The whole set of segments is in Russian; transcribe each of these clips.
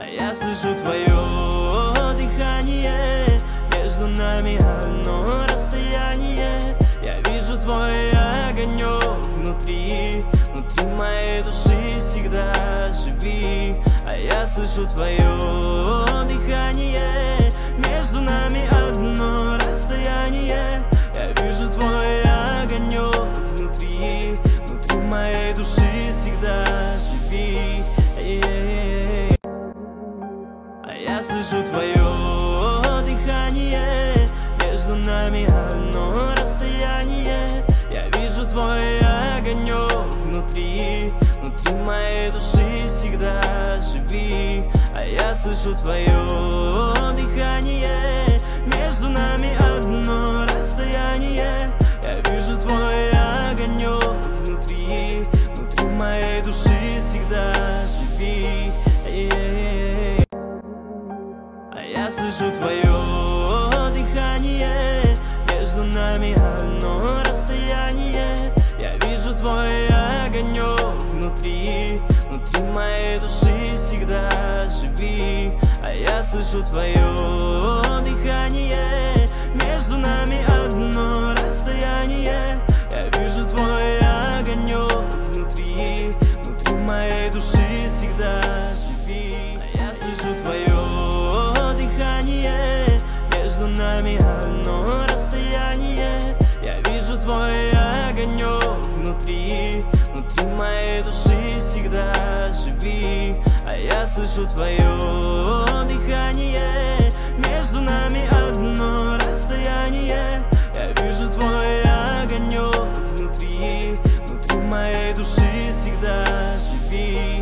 я слышу твое дыхание, между нами одно расстояние. Я вижу твой огонек внутри моей души, всегда живи. А я слышу твое дыхание, между нами одно расстояние. Я вижу твой огонек внутри моей души, всегда живи. А я слышу твое дыхание, между нами одно расстояние. Я вижу твой огонек внутри моей души, всегда живи. А я слышу твое дыхание, между нами одно расстояние. Я вижу твой огонек внутри моей души, всегда живи. А я слышу твое дыхание, между нами одно расстояние. Я вижу твой огонек внутри моей души, всегда живи. А я слышу твое дыхание, между нами одно расстояние. Я вижу твой огонек внутри моей души, всегда живи. А я слышу твое дыхание, между нами одно расстояние. Я вижу твой огонек внутри моей души, всегда живи. А я слышу твое дыхание, между нами одно расстояние. Я вижу твой огонек внутри моей души, всегда живи.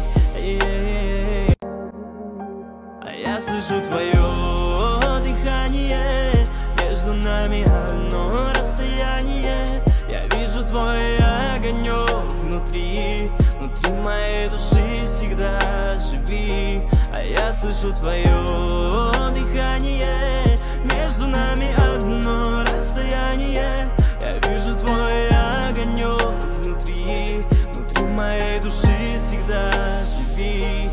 А я слышу твое дыхание, между нами одно расстояние. Я вижу твой огонек внутри моей души, всегда живи. А я слышу твое дыхание, между нами одно расстояние. Я вижу твой огонек внутри моей души, всегда живи.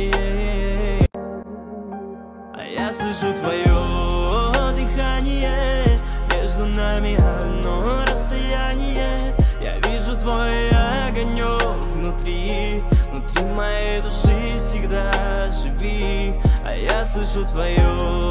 А я слышу твое дыхание, между нами одно расстояние. Я вижу твой огонек внутри моей души, всегда живи. А я слышу твое